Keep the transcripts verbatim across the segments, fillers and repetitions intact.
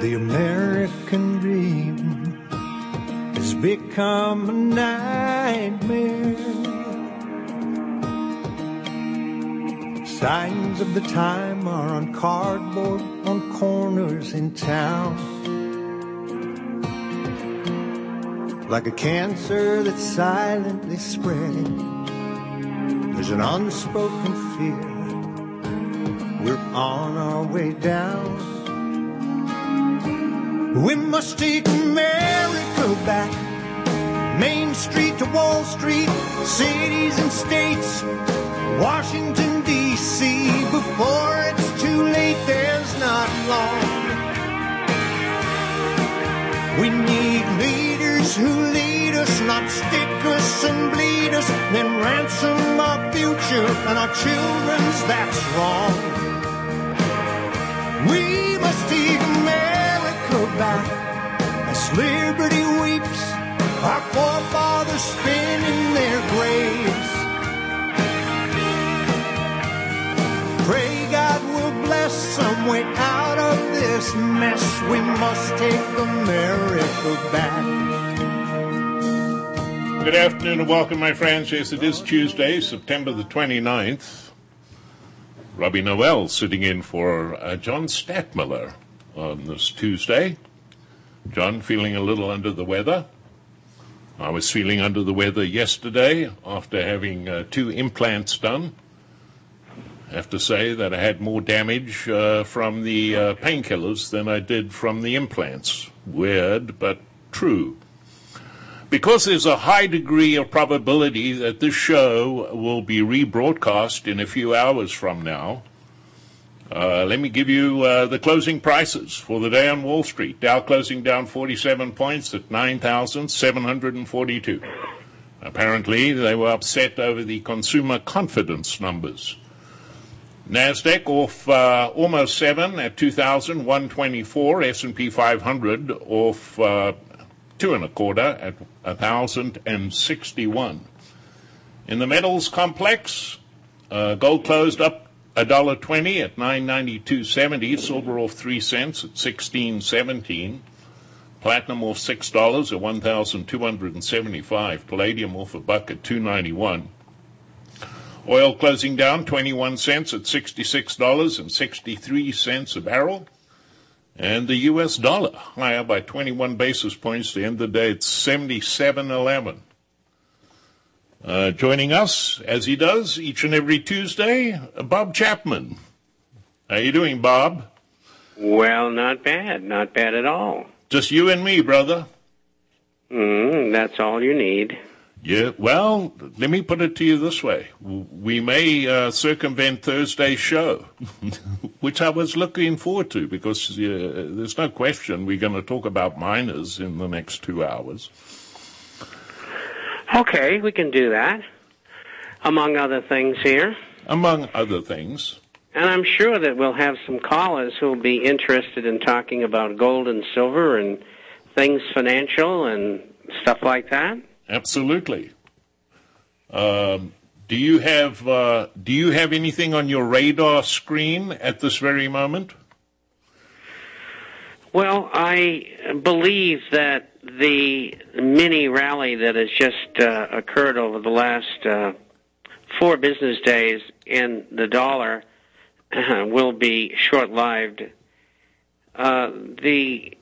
The American dream has become a nightmare. Signs of the time are on cardboard on corners in town. Like a cancer that's silently spreading, there's an unspoken fear. We're on our way down. We must take America back. Main Street to Wall Street, cities and states, Washington, D C Before it's too late, there's not long. We need leaders who lead us, not stick us and bleed us, then ransom our future and our children's, that's wrong. We must take America back as liberty weeps, our forefathers spin in their graves. Pray God will bless some way out of this mess. We must take America back. Good afternoon and welcome, my friends. Yes, it is Tuesday, September the twenty-ninth. Robbie Noel sitting in for uh, John Stadtmiller on this Tuesday. John feeling a little under the weather. I was feeling under the weather yesterday after having uh, two implants done. I have to say that I had more damage uh, from the uh, painkillers than I did from the implants. Weird, but true. Because there's a high degree of probability that this show will be rebroadcast in a few hours from now, uh, let me give you uh, the closing prices for the day on Wall Street. Dow closing down forty-seven points at nine thousand seven hundred forty-two. Apparently, they were upset over the consumer confidence numbers. NASDAQ off uh, almost seven at two thousand one hundred twenty-four. S and P five hundred off uh, two and a quarter at one thousand sixty-one. In the metals complex, uh, gold closed up one dollar twenty at nine ninety-two seventy. Silver off three cents at sixteen seventeen. Platinum off six dollars at one thousand two hundred seventy-five. Palladium off a buck at two ninety-one. Oil closing down twenty-one cents at sixty-six dollars and sixty-three cents a barrel. And the U S dollar higher by twenty-one basis points to end the day at seventy-seven eleven. Uh, joining us, as he does each and every Tuesday, Bob Chapman. How you doing, Bob? Well, not bad. Not bad at all. Just you and me, brother. Mm, that's all you need. Yeah, well, let me put it to you this way. We may uh, circumvent Thursday's show, which I was looking forward to because uh, there's no question we're going to talk about miners in the next two hours. Okay, we can do that, among other things here. Among other things. And I'm sure that we'll have some callers who will be interested in talking about gold and silver and things financial and stuff like that. Absolutely. Um, do you have uh, do you have anything on your radar screen at this very moment? Well, I believe that the mini rally that has just uh, occurred over the last uh, four business days in the dollar uh, will be short-lived. Uh, the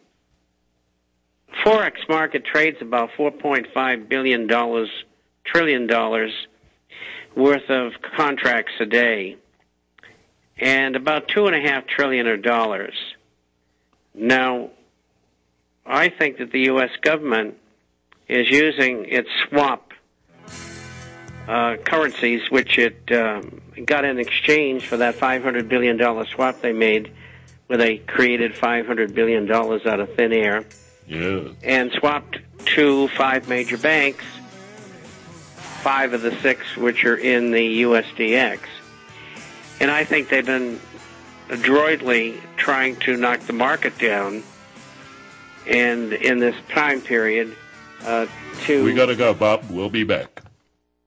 Forex market trades about four point five billion dollars, trillion dollars worth of contracts a day, and about two and a half trillion of dollars. Now, I think that the U S government is using its swap uh, currencies, which it um, got in exchange for that five hundred billion dollars swap they made, where they created five hundred billion dollars out of thin air. Yeah. And swapped to five major banks, five of the six which are in the U S D X. And I think they've been adroitly trying to knock the market down, and in this time period uh, to... We got to go, Bob. We'll be back.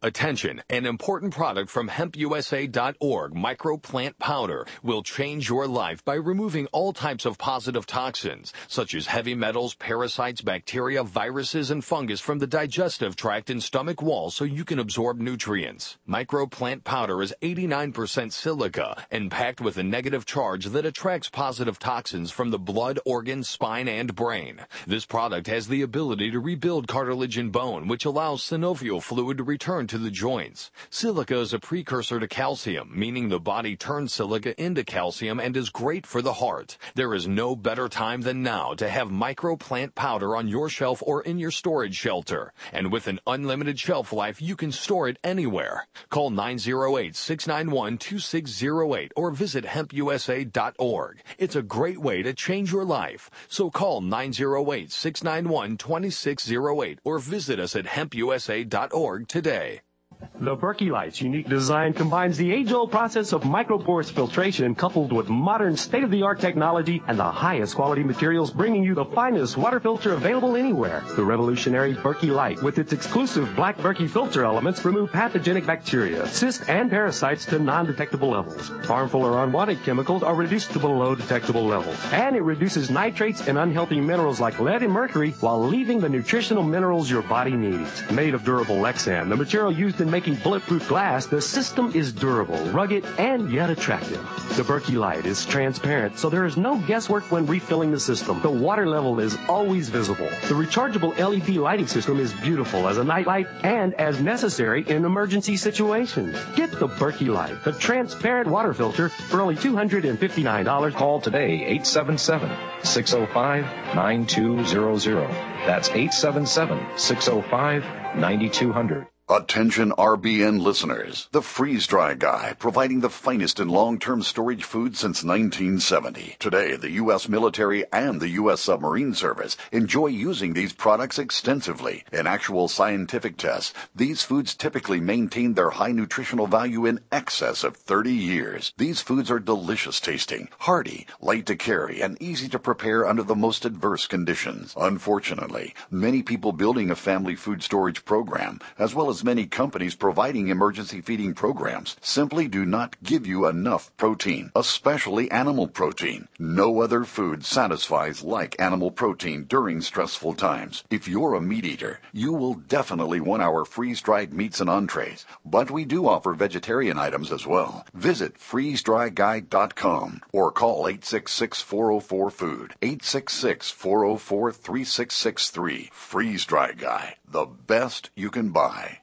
Attention, an important product from hemp U S A dot org, microplant powder, will change your life by removing all types of positive toxins, such as heavy metals, parasites, bacteria, viruses, and fungus from the digestive tract and stomach wall so you can absorb nutrients. Microplant powder is eighty-nine percent silica and packed with a negative charge that attracts positive toxins from the blood, organs, spine, and brain. This product has the ability to rebuild cartilage and bone, which allows synovial fluid to return to the joints. Silica is a precursor to calcium, meaning the body turns silica into calcium and is great for the heart. There is no better time than now to have microplant powder on your shelf or in your storage shelter. And with an unlimited shelf life, you can store it anywhere. Call nine oh eight, six nine one, two six oh eight or visit hemp U S A dot org. It's a great way to change your life. So call nine oh eight, six nine one, two six oh eight or visit us at hemp U S A dot org today. The Berkey Light's unique design combines the age-old process of microporous filtration coupled with modern state-of-the-art technology and the highest quality materials, bringing you the finest water filter available anywhere. The revolutionary Berkey Light, with its exclusive black Berkey filter elements, remove pathogenic bacteria, cysts, and parasites to non-detectable levels. Harmful or unwanted chemicals are reduced to below detectable levels. And it reduces nitrates and unhealthy minerals like lead and mercury while leaving the nutritional minerals your body needs. Made of durable Lexan, the material used in making bulletproof glass, the system is durable, rugged, and yet attractive. The Berkey Light is transparent, so there is no guesswork when refilling the system. The water level is always visible. The rechargeable L E D lighting system is beautiful as a night light and as necessary in emergency situations. Get the Berkey Light, the transparent water filter, for only two hundred fifty-nine dollars. Call today, eight seven seven, six oh five, nine two zero zero. That's eight seven seven, six oh five, nine two zero zero. Attention R B N listeners. The Freeze Dry Guy, providing the finest in long-term storage food since nineteen seventy. Today, the U S military and the U S submarine service enjoy using these products extensively. In actual scientific tests, these foods typically maintain their high nutritional value in excess of thirty years. These foods are delicious tasting, hearty, light to carry, and easy to prepare under the most adverse conditions. Unfortunately, many people building a family food storage program, as well as many companies providing emergency feeding programs, simply do not give you enough protein, especially animal protein. No other food satisfies like animal protein during stressful times. If you're a meat eater, you will definitely want our freeze-dried meats and entrees, but we do offer vegetarian items as well. Visit freeze dry guy dot com or call eight six six, four oh four, food, eight six six, four oh four, three six six three. Freeze Dry Guy, the best you can buy.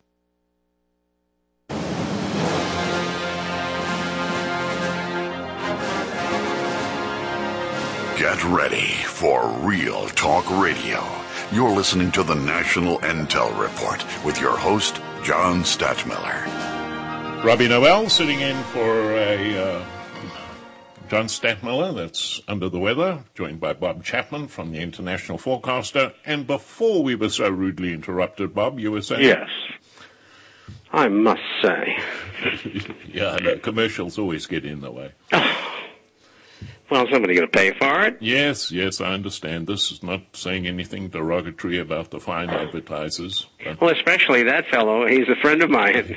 Get ready for Real Talk Radio. You're listening to the National Intel Report with your host, John Stadtmiller. Robbie Noel sitting in for a uh, John Stadtmiller that's under the weather, joined by Bob Chapman from the International Forecaster. And before we were so rudely interrupted, Bob, you were saying... Yes, I must say. Yeah, no, commercials always get in the way. Well, somebody's going to pay for it. Yes, yes, I understand. This is not saying anything derogatory about the fine advertisers. Well, especially that fellow. He's a friend of mine.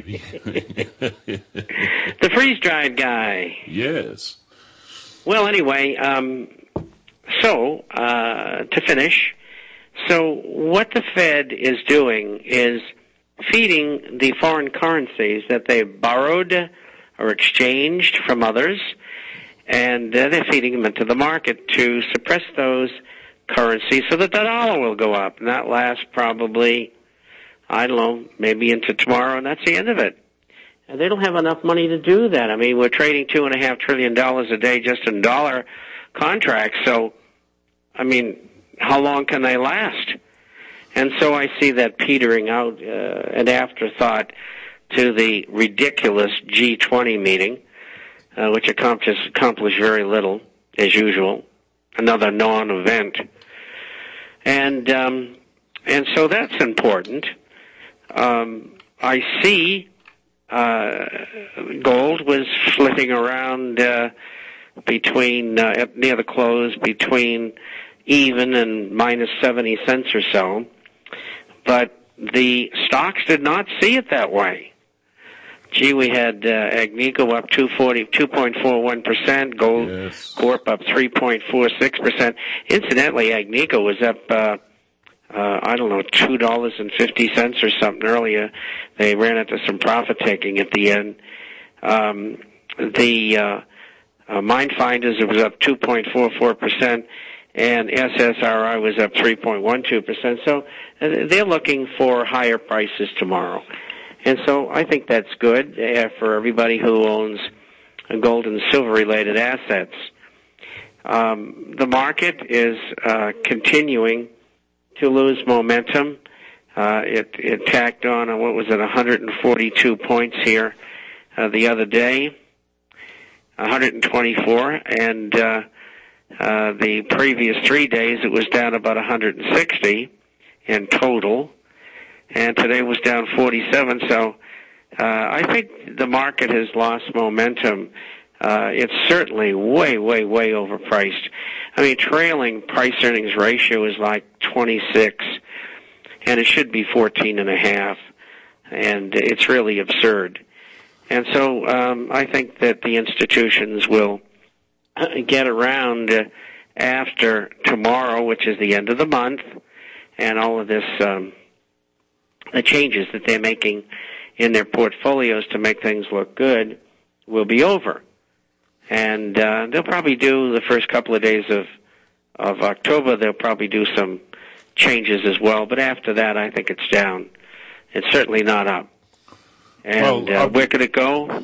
The freeze-dried guy. Yes. Well, anyway, um, so, uh, to finish, so what the Fed is doing is feeding the foreign currencies that they've borrowed or exchanged from others, and uh, they're feeding them into the market to suppress those currencies so that the dollar will go up. And that lasts probably, I don't know, maybe into tomorrow, and that's the end of it. And they don't have enough money to do that. I mean, we're trading two and a half trillion dollars a day just in dollar contracts. So, I mean, how long can they last? And so I see that petering out, uh, an afterthought to the ridiculous G twenty meeting, uh, which accomplished, accomplished very little, as usual. Another non-event. And, um, and so that's important. Um, I see Uh, gold was flitting around uh, between uh, near the close between even and minus seventy cents or so, but the stocks did not see it that way. Gee, we had uh, Agnico up two point four one percent, Gold yes. Corp up three point four six percent. Incidentally, Agnico was up, uh, uh, I don't know, two dollars and fifty cents or something earlier. They ran into some profit taking at the end. Um, the uh, uh, Mine Finders, it was up two point four four percent, and S S R I was up three point one two percent. So uh, they're looking for higher prices tomorrow. And so I think that's good uh, for everybody who owns gold and silver-related assets. Um, the market is uh, continuing to lose momentum. Uh, it, it tacked on, uh, what was it, one hundred forty-two points here uh, the other day, one hundred twenty-four, and uh, uh, the previous three days it was down about one hundred sixty in total. And today was down forty-seven, so uh, I think the market has lost momentum. Uh, it's certainly way, way, way overpriced. I mean, trailing price-earnings ratio is like twenty-six, and it should be fourteen and a half, and it's really absurd. And so um, I think that the institutions will get around uh, after tomorrow, which is the end of the month, and all of this... Um, the changes that they're making in their portfolios to make things look good will be over. And uh, they'll probably do the first couple of days of, of October, they'll probably do some changes as well. But after that, I think it's down. It's certainly not up. And well, uh, where could it go?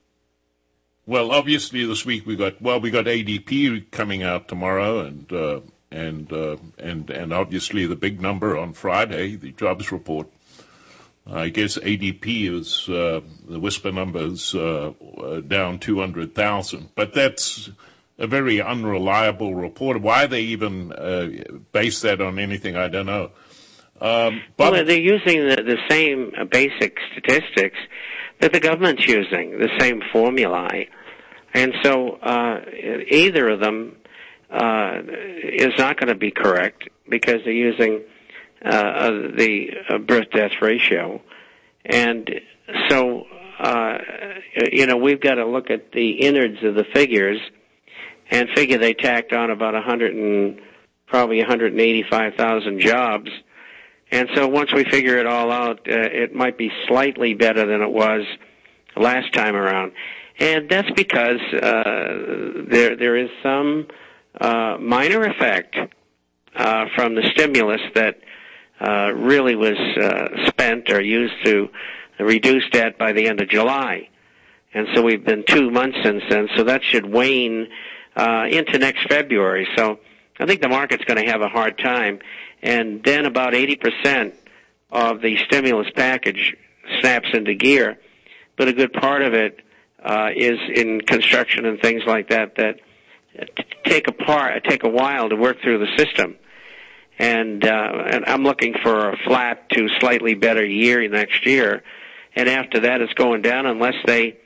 Well, obviously this week we got, well, we got A D P coming out tomorrow, and uh, and uh, and and obviously the big number on Friday, the jobs report. I guess A D P is, uh, the whisper numbers, uh, down two hundred thousand. But that's a very unreliable report. Why they even uh, base that on anything, I don't know. Um, but well, they're using the, the same basic statistics that the government's using, the same formulae. And so uh, either of them uh, is not going to be correct because they're using... Uh, the uh, birth-death ratio. And so, uh, you know, we've got to look at the innards of the figures and figure they tacked on about one hundred and probably one hundred eighty-five thousand jobs. And so once we figure it all out, uh, it might be slightly better than it was last time around. And that's because uh, there there is some uh, minor effect uh, from the stimulus that Uh, really was uh, spent or used to reduce debt by the end of July. And so we've been two months since then, so that should wane uh, into next February. So I think the market's going to have a hard time. And then about eighty percent of the stimulus package snaps into gear. But a good part of it uh, is in construction and things like that that take a part, take a while to work through the system. And, uh, and I'm looking for a flat to slightly better year next year. And after that, it's going down unless they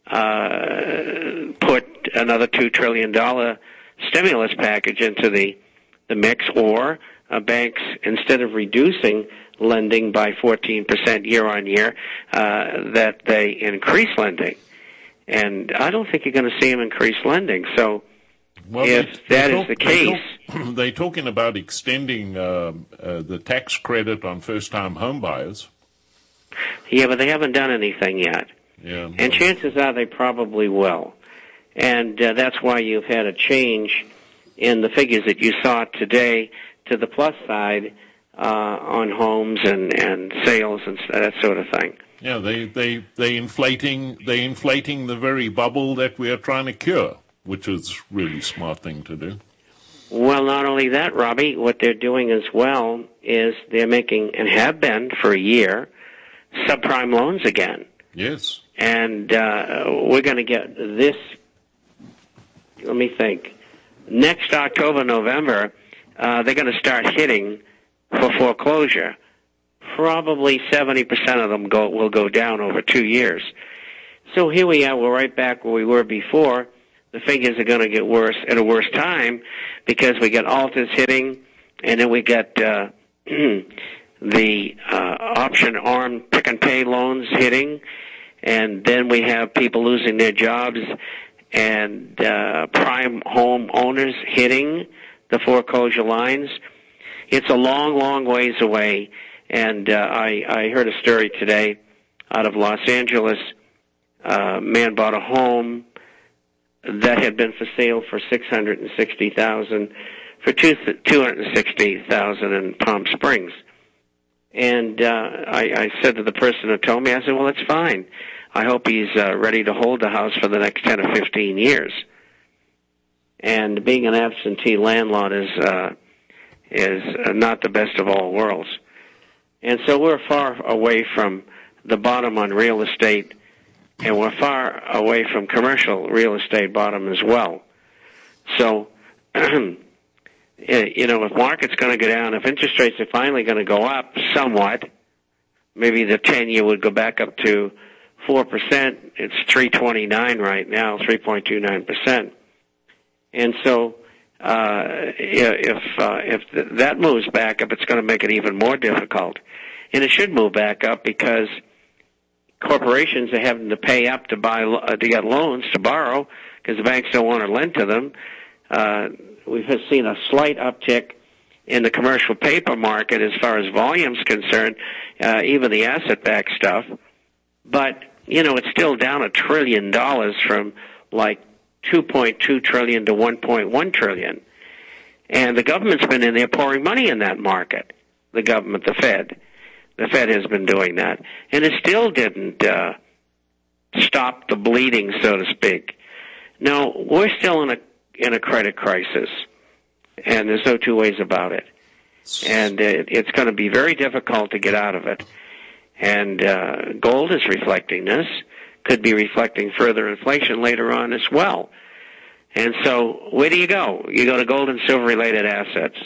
uh, put another two trillion dollars stimulus package into the, the mix, or uh, banks, instead of reducing lending by fourteen percent year on year, uh, that they increase lending. And I don't think you're going to see them increase lending. So well, if they, that talk, is the case... They talk, they're talking about extending uh, uh, the tax credit on first-time home buyers. Yeah, but they haven't done anything yet. Yeah, and well, chances are they probably will. And uh, that's why you've had a change in the figures that you saw today to the plus side uh, on homes and, and sales and that sort of thing. Yeah, they, they, they inflating, they inflating the very bubble that we are trying to cure, which is a really smart thing to do. Well, not only that, Robbie, what they're doing as well is they're making, and have been for a year, subprime loans again. Yes. And uh, we're going to get this, let me think, next October, November, uh, they're going to start hitting for foreclosure. Probably seventy percent of them go, will go down over two years. So here we are, we're right back where we were before. The figures are going to get worse at a worse time because we got Altus hitting, and then we got uh, the uh, option arm pick and pay loans hitting, And then we have people losing their jobs and uh, prime home owners hitting the foreclosure lines. It's a long, long ways away. And uh, I, I heard a story today out of Los Angeles. A man bought a home that had been for sale for six hundred sixty thousand dollars for two hundred sixty thousand dollars in Palm Springs. And uh, I, I said to the person who told me, I said, well, it's fine. I hope he's uh, ready to hold the house for the next ten or fifteen years. And being an absentee landlord is uh, is not the best of all worlds. And so we're far away from the bottom on real estate, and we're far away from commercial real estate bottom as well. So, you know, if market's going to go down, if interest rates are finally going to go up somewhat, maybe the ten-year would go back up to four percent. It's three twenty-nine right now, three point two nine percent. And so uh, if uh, if th- that moves back up, it's going to make it even more difficult. And it should move back up because corporations are having to pay up to buy uh, to get loans to borrow because the banks don't want to lend to them. Uh, we've seen a slight uptick in the commercial paper market as far as volume's concerned, uh, even the asset-backed stuff. But, you know, it's still down a trillion dollars from like two point two trillion to one point one trillion. And the government's been in there pouring money in that market. The government, the Fed. The Fed has been doing that. And it still didn't uh, stop the bleeding, so to speak. No, we're still in a in a credit crisis. And there's no two ways about it. And it, it's going to be very difficult to get out of it. And uh, gold is reflecting this, could be reflecting further inflation later on as well. And so where do you go? You go to gold and silver-related assets.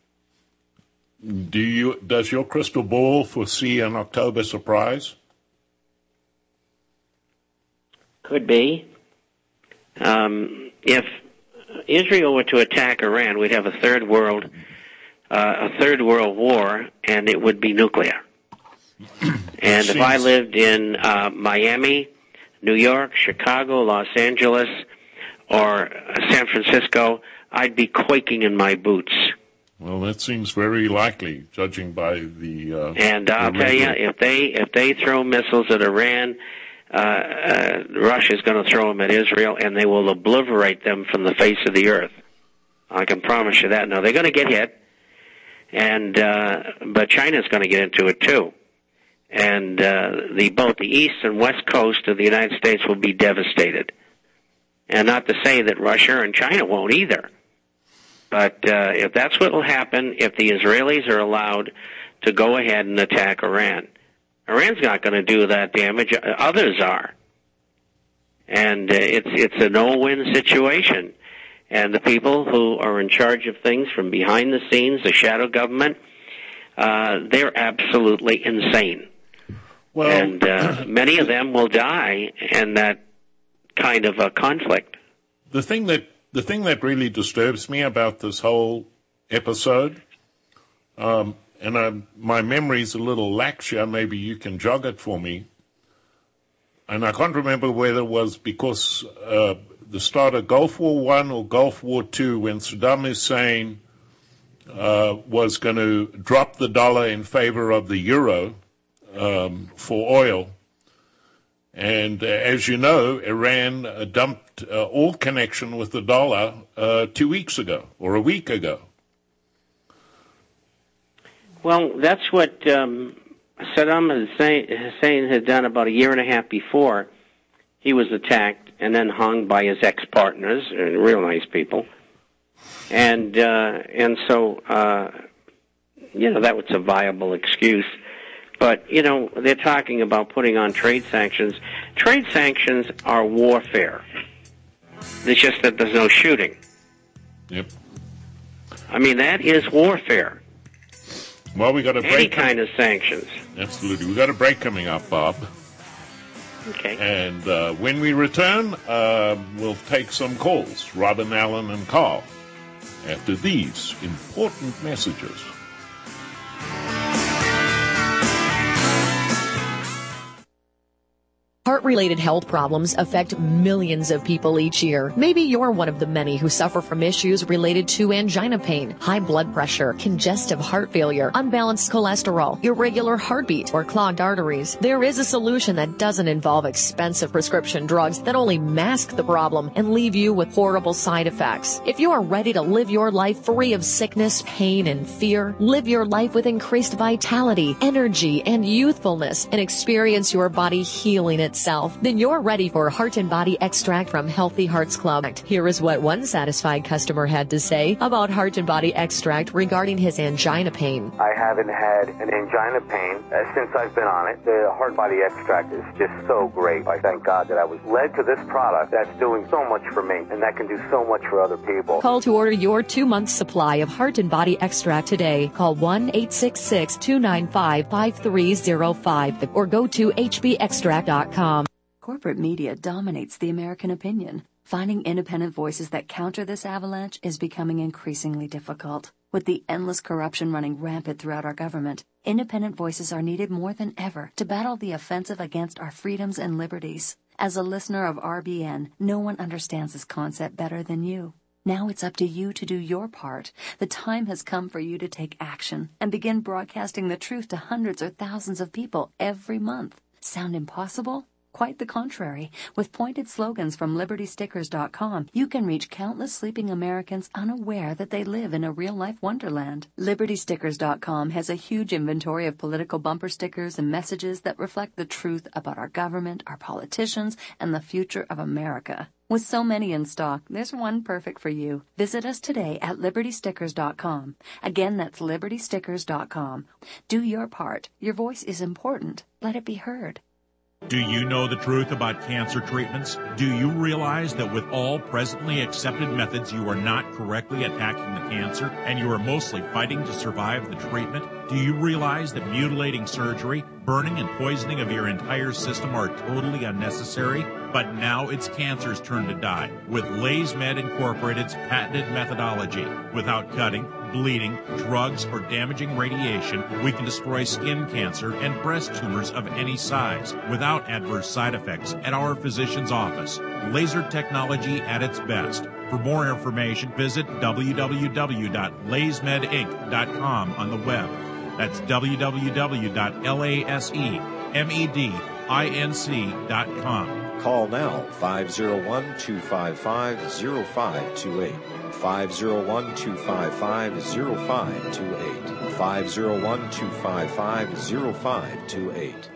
Do you? Does your crystal ball foresee an October surprise? Could be. Um, if Israel were to attack Iran, we'd have a third world, uh, a third world war, and it would be nuclear. And if I lived in uh, Miami, New York, Chicago, Los Angeles, or San Francisco, I'd be quaking in my boots. Well, that seems very likely, judging by the. Uh, and I'll tell you, if they if they throw missiles at Iran, uh, uh, Russia's going to throw them at Israel, and they will obliterate them from the face of the earth. I can promise you that. Now they're going to get hit, and uh, but China's going to get into it too. And uh, the both the east and west coast of the United States will be devastated. And not to say that Russia and China won't either. But uh, if that's what will happen, if the Israelis are allowed to go ahead and attack Iran, Iran's not going to do that damage. Others are. And uh, it's it's a no-win situation. And the people who are in charge of things from behind the scenes, the shadow government, uh, they're absolutely insane. Well, and uh, many of them will die in that kind of a conflict. The thing that the thing that really disturbs me about this whole episode, um, and I, my memory's a little laxer, maybe you can jog it for me, and I can't remember whether it was because uh, the start of Gulf War One or Gulf War Two, when Saddam Hussein uh, was going to drop the dollar in favor of the euro um, for oil. And uh, as you know, Iran uh, dumped uh, all connection with the dollar uh, two weeks ago or a week ago. Well, that's what um, Saddam Hussein had done about a year and a half before. He was attacked and then hung by his ex-partners, and real nice people. And uh, and so, uh, you know, that was a viable excuse. But, you know, they're talking about putting on trade sanctions. Trade sanctions are warfare. It's just that there's no shooting. Yep. I mean, that is warfare. Well, we got a break. Any kind of sanctions. Absolutely. We got a break coming up, Bob. Okay. And uh, when we return, uh, we'll take some calls, Robin, Allen, and Carl, after these important messages. Heart-related health problems affect millions of people each year. Maybe you're one of the many who suffer from issues related to angina pain, high blood pressure, congestive heart failure, unbalanced cholesterol, irregular heartbeat, or clogged arteries. There is a solution that doesn't involve expensive prescription drugs that only mask the problem and leave you with horrible side effects. If you are ready to live your life free of sickness, pain, and fear, live your life with increased vitality, energy, and youthfulness, and experience your body healing itself, then you're ready for Heart and Body Extract from Healthy Hearts Club. Here is what one satisfied customer had to say about Heart and Body Extract regarding his angina pain. I haven't had an angina pain uh, since I've been on it. The Heart Body Extract is just so great. I thank God that I was led to this product that's doing so much for me, and that can do so much for other people. Call to order your two-month supply of Heart and Body Extract today. Call one eight six six, two nine five, five three zero five or go to h b extract dot com. Corporate media dominates the American opinion. Finding independent voices that counter this avalanche is becoming increasingly difficult. With the endless corruption running rampant throughout our government, independent voices are needed more than ever to battle the offensive against our freedoms and liberties. As a listener of R B N, no one understands this concept better than you. Now it's up to you to do your part. The time has come for you to take action and begin broadcasting the truth to hundreds or thousands of people every month. Sound impossible? Quite the contrary. With pointed slogans from liberty stickers dot com, you can reach countless sleeping Americans unaware that they live in a real-life wonderland. liberty stickers dot com has a huge inventory of political bumper stickers and messages that reflect the truth about our government, our politicians, and the future of America. With so many in stock, there's one perfect for you. Visit us today at liberty stickers dot com. Again, that's liberty stickers dot com. Do your part. Your voice is important. Let it be heard. Do you know the truth about cancer treatments? Do you realize that with all presently accepted methods, you are not correctly attacking the cancer and you are mostly fighting to survive the treatment? Do you realize that mutilating surgery, burning and poisoning of your entire system are totally unnecessary? But now it's cancer's turn to die with LaysMed Incorporated's patented methodology. Without cutting, bleeding, drugs, or damaging radiation, we can destroy skin cancer and breast tumors of any size without adverse side effects at our physician's office. Laser technology at its best. For more information, visit w w w dot laysmed inc dot com on the web. That's w w w dot laysmed inc dot com. Call now, five oh one, two five five, oh five two eight. five oh one, two five five, oh five two eight. five oh one, two five five, oh five two eight.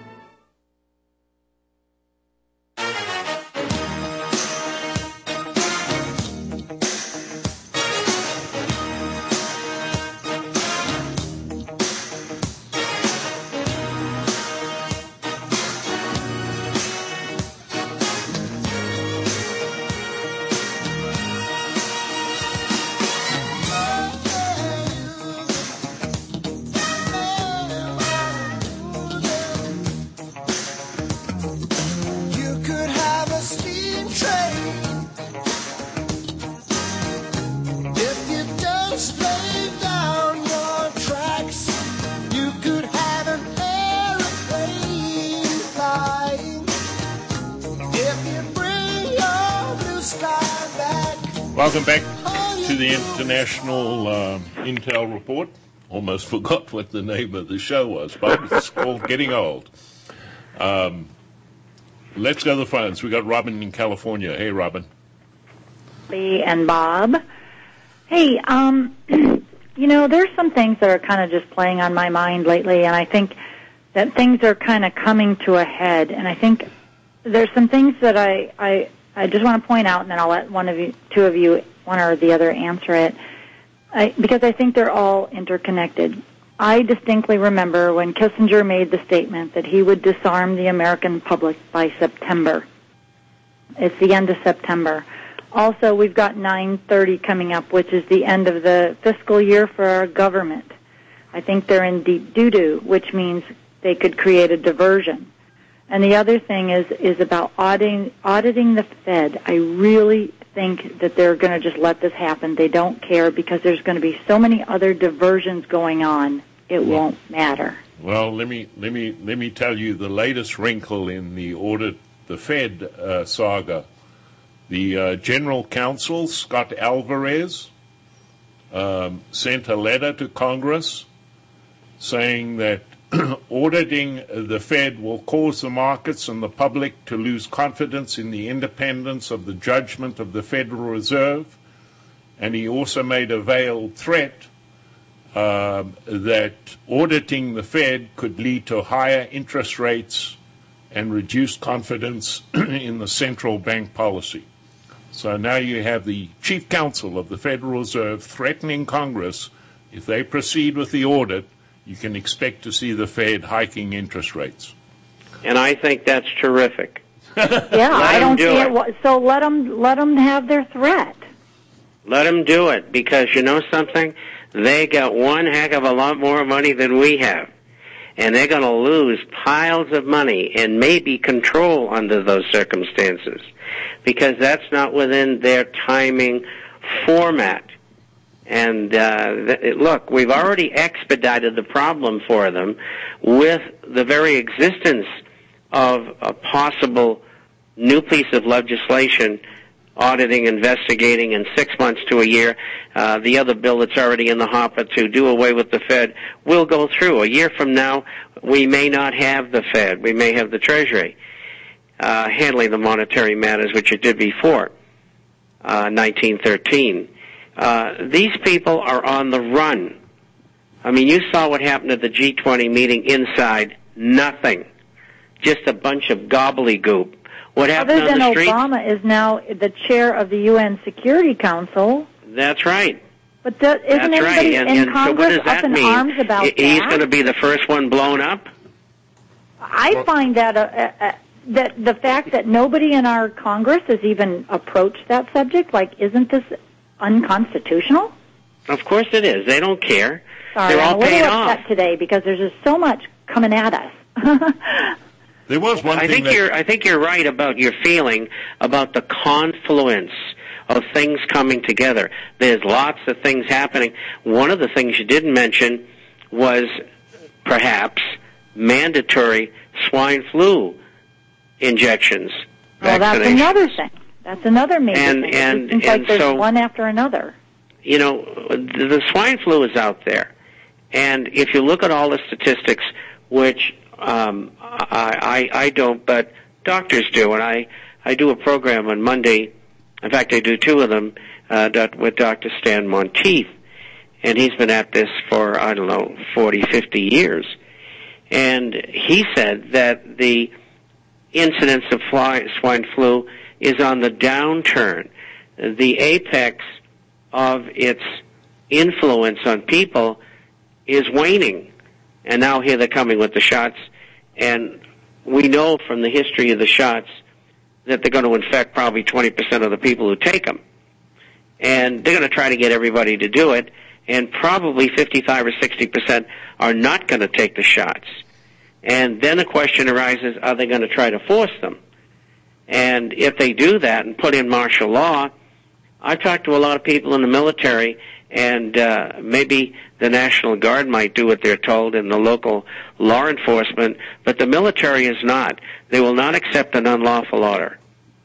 Welcome back to the International uh, Intel Report. Almost forgot what the name of the show was, but it's called Getting Old. Um, let's go to the phones. We got Robin in California. Hey, Robin. Lee and Bob. Hey, um, you know, there's some things that are kind of just playing on my mind lately, and I think that things are kind of coming to a head. And I think there's some things that I, I I just want to point out, and then I'll let one of you, two of you, one or the other, answer it, I, because I think they're all interconnected. I distinctly remember when Kissinger made the statement that he would disarm the American public by September. It's the end of September. Also, we've got nine thirty coming up, which is the end of the fiscal year for our government. I think they're in deep doo-doo, which means they could create a diversion. And the other thing is is about auditing, auditing the Fed. I really think that they're going to just let this happen. They don't care because there's going to be so many other diversions going on, it won't matter. Well, let me let me let me tell you the latest wrinkle in the audit, the Fed uh, saga. The uh, General Counsel, Scott Alvarez, um, sent a letter to Congress saying that auditing the Fed will cause the markets and the public to lose confidence in the independence of the judgment of the Federal Reserve. And he also made a veiled threat uh, that auditing the Fed could lead to higher interest rates and reduced confidence in the central bank policy. So now you have the Chief Counsel of the Federal Reserve threatening Congress, if they proceed with the audit, you can expect to see the Fed hiking interest rates. And I think that's terrific. Yeah, I don't do see it. it. So let them let them have their threat. Let them do it, because you know something? They got one heck of a lot more money than we have. And they're going to lose piles of money and maybe control under those circumstances, because that's not within their timing format. And uh, th- look, we've already expedited the problem for them with the very existence of a possible new piece of legislation auditing, investigating in six months to a year. Uh, the other bill that's already in the hopper to do away with the Fed will go through. A year from now, we may not have the Fed. We may have the Treasury uh, handling the monetary matters, which it did before uh, nineteen thirteen. Uh, these people are on the run. I mean, you saw what happened at the G twenty meeting inside. Nothing. Just a bunch of gobbledygook. What happened Other on than the streets? Obama is now the chair of the U N Security Council. That's right. But the, isn't That's everybody right. And, in and so what Congress does up that in mean? arms about He- He's that? going to be the first one blown up? I find that uh, uh, that the fact that nobody in our Congress has even approached that subject, like, isn't this unconstitutional? Of course it is. They don't care. Sorry, They're I'm all a little paid upset off. today because there's just so much coming at us. There was one I thing think that... you're I think you're right about your feeling about the confluence of things coming together. There's lots of things happening. One of the things you didn't mention was perhaps mandatory swine flu injections. Well, that's vaccination. another thing. That's another major And- thing. and- it seems and like there's so- one after another. You know, the the swine flu is out there. And if you look at all the statistics, which um, I, I, I don't, but doctors do, and I, I do a program on Monday. In fact, I do two of them uh, with Doctor Stan Monteith, and he's been at this for, I don't know, forty, fifty years. And he said that the incidence of fly, swine flu is on the downturn. The apex of its influence on people is waning. And now here they're coming with the shots. And we know from the history of the shots that they're going to infect probably twenty percent of the people who take them. And they're going to try to get everybody to do it. And probably fifty-five or sixty percent are not going to take the shots. And then the question arises, are they going to try to force them? And if they do that and put in martial law, I've talked to a lot of people in the military, and uh, maybe the National Guard might do what they're told in the local law enforcement, but the military is not. They will not accept an unlawful order.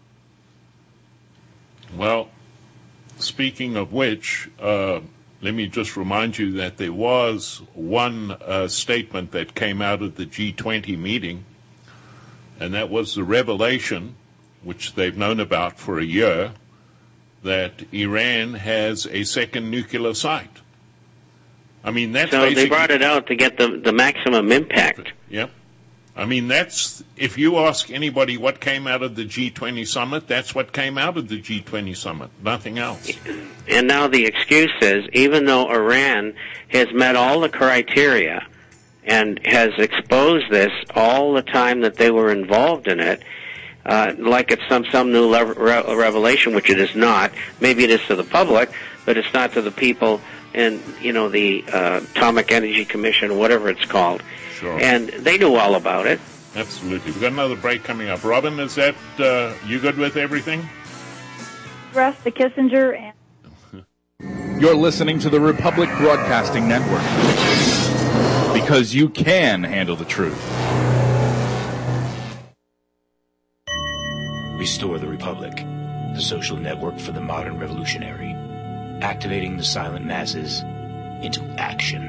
Well, speaking of which, uh, let me just remind you that there was one uh, statement that came out of the G twenty meeting, and that was the revelation, which they've known about for a year, that Iran has a second nuclear site. I mean, that's So basically... they brought it out to get the, the maximum impact. Yep. I mean, that's, if you ask anybody what came out of the G twenty summit, that's what came out of the G twenty summit, nothing else. And now the excuse is, even though Iran has met all the criteria and has exposed this all the time that they were involved in it, uh, like it's some, some new le- re- revelation, which it is not. Maybe it is to the public, but it's not to the people in, you know, the uh, Atomic Energy Commission or whatever it's called. Sure. And they knew all about it. Absolutely. We've got another break coming up. Robin, is that, uh, you good with everything? Rest the Kissinger and... You're listening to the Republic Broadcasting Network. because you can handle the truth. Restore the Republic, the social network for the modern revolutionary, activating the silent masses into action.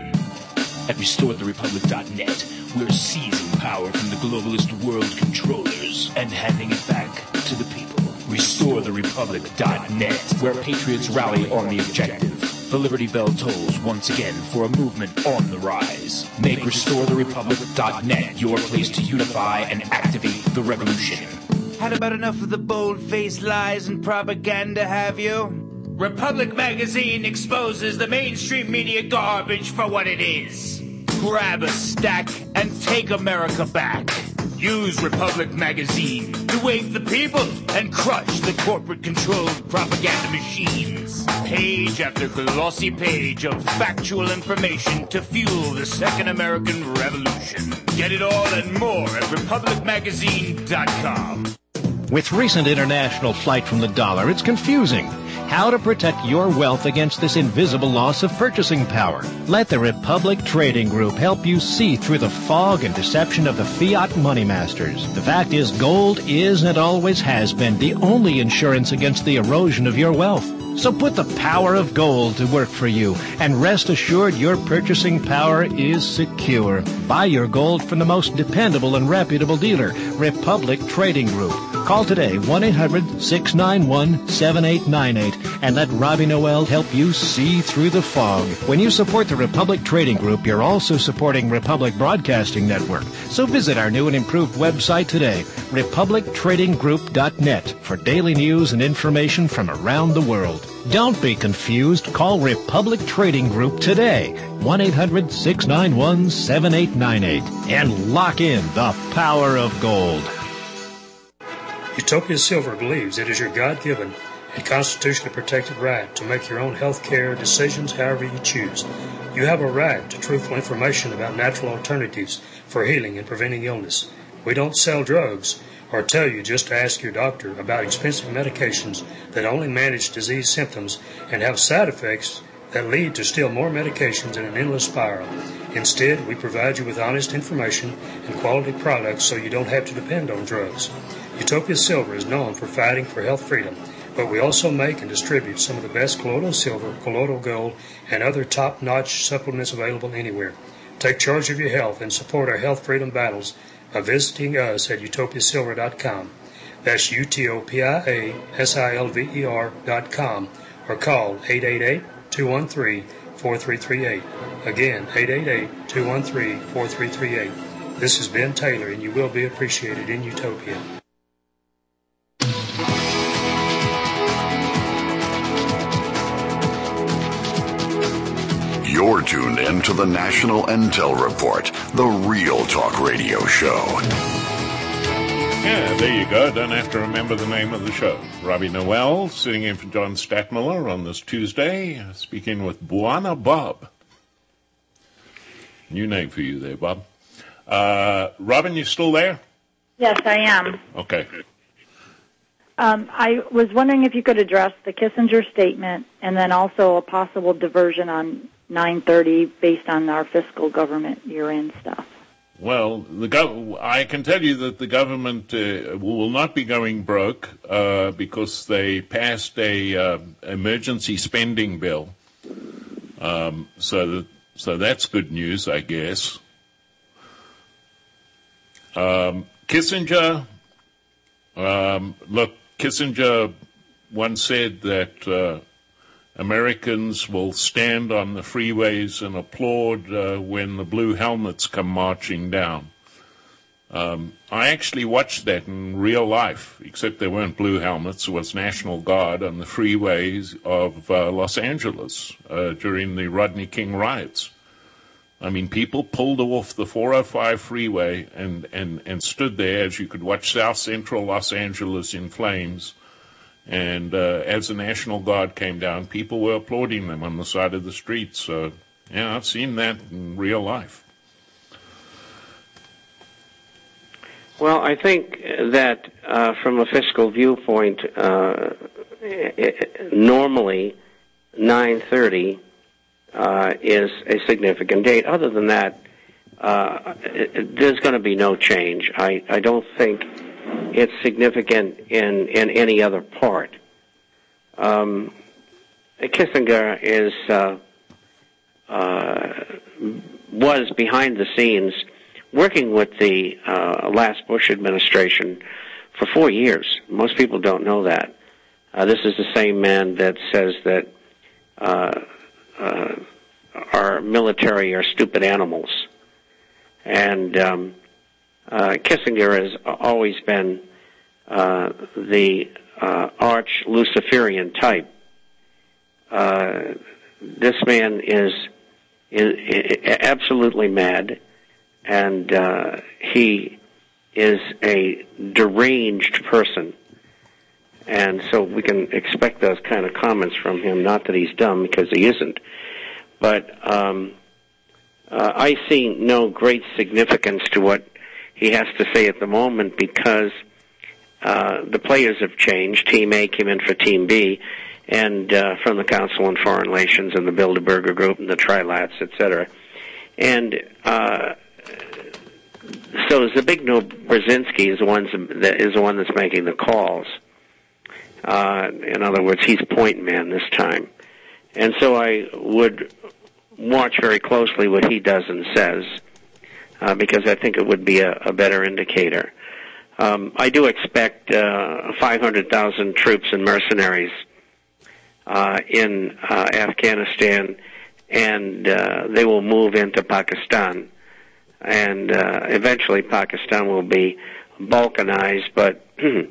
At restore the republic dot net, we're seizing power from the globalist world controllers and handing it back to the people. restore the republic dot net, where patriots rally on the objective. The Liberty Bell tolls once again for a movement on the rise. Make restore the republic dot net your place to unify and activate the revolution. Had about enough of the bold-faced lies and propaganda, have you? Republic Magazine exposes the mainstream media garbage for what it is. Grab a stack and take America back. Use Republic Magazine to wake the people and crush the corporate-controlled propaganda machines. Page after glossy page of factual information to fuel the Second American Revolution. Get it all and more at republic magazine dot com. With recent international flight from the dollar, it's confusing. How to protect your wealth against this invisible loss of purchasing power. Let the Republic Trading Group help you see through the fog and deception of the fiat money masters. The fact is, gold is and always has been the only insurance against the erosion of your wealth. So put the power of gold to work for you, and rest assured your purchasing power is secure. Buy your gold from the most dependable and reputable dealer, Republic Trading Group. Call today, one eight hundred six nine one seven eight nine eight, and let Robbie Noel help you see through the fog. When you support the Republic Trading Group, you're also supporting Republic Broadcasting Network. So visit our new and improved website today, republic trading group dot net, for daily news and information from around the world. Don't be confused. Call Republic Trading Group today, one eight hundred six nine one seven eight nine eight, and lock in the power of gold. Utopia Silver believes it is your God-given and constitutionally protected right to make your own health care decisions however you choose. You have a right to truthful information about natural alternatives for healing and preventing illness. We don't sell drugs or tell you just to ask your doctor about expensive medications that only manage disease symptoms and have side effects that lead to still more medications in an endless spiral. Instead, we provide you with honest information and quality products so you don't have to depend on drugs. Utopia Silver is known for fighting for health freedom, but we also make and distribute some of the best colloidal silver, colloidal gold, and other top-notch supplements available anywhere. Take charge of your health and support our health freedom battles by visiting us at utopia silver dot com. That's U T O P I A S I L V E R dot com, or call eight eight eight, two one three, four three three eight. Again, eight eight eight, two one three, four three three eight. This is Ben Taylor, and you will be appreciated in Utopia. You're tuned in to the National Intel Report, the real talk radio show. Yeah, there you go. Don't have to remember the name of the show. Robbie Noel sitting in for John Stadtmiller on this Tuesday, speaking with Buana Bob. New name for you there, Bob. Uh, Robin, you still there? Yes, I am. Okay. Um, I was wondering if you could address the Kissinger statement and then also a possible diversion on nine thirty based on our fiscal government year-end stuff. Well, the gov- I can tell you that the government uh, will not be going broke uh, because they passed a uh, emergency spending bill. Um, so, that, so that's good news, I guess. Um, Kissinger, um, look, Kissinger once said that uh, Americans will stand on the freeways and applaud uh, when the blue helmets come marching down. Um, I actually watched that in real life, except there weren't blue helmets. There was National Guard on the freeways of uh, Los Angeles uh, during the Rodney King riots. I mean, people pulled off the four oh five freeway and, and, and stood there as you could watch South Central Los Angeles in flames. And uh, as the National Guard came down, people were applauding them on the side of the street. So, yeah, I've seen that in real life. Well, I think that uh, from a fiscal viewpoint, uh, it, normally nine thirty uh, is a significant date. Other than that, uh, it, it, there's going to be no change. I, I don't think it's significant in, in any other part. Um, Kissinger is uh, uh, was behind the scenes working with the uh, last Bush administration for four years. Most people don't know that. Uh, this is the same man that says that uh, uh, our military are stupid animals. And um, uh, Kissinger has always been uh, the uh, arch Luciferian type. Uh, this man is, is, is absolutely mad, and uh, he is a deranged person. And so we can expect those kind of comments from him. Not that he's dumb, because he isn't. But um, uh, I see no great significance to what he has to say at the moment, because uh, the players have changed. Team A came in for Team B, and uh, from the Council on Foreign Relations and the Bilderberger Group and the Trilats, et cetera. And uh, so Zbigniew Brzezinski is the, ones that is the one that's making the calls. Uh, in other words, he's point man this time. And so I would watch very closely what he does and says, uh, because I think it would be a, a better indicator. Um, I do expect uh, five hundred thousand troops and mercenaries uh, in uh, Afghanistan, and uh, they will move into Pakistan. And uh, eventually Pakistan will be balkanized, but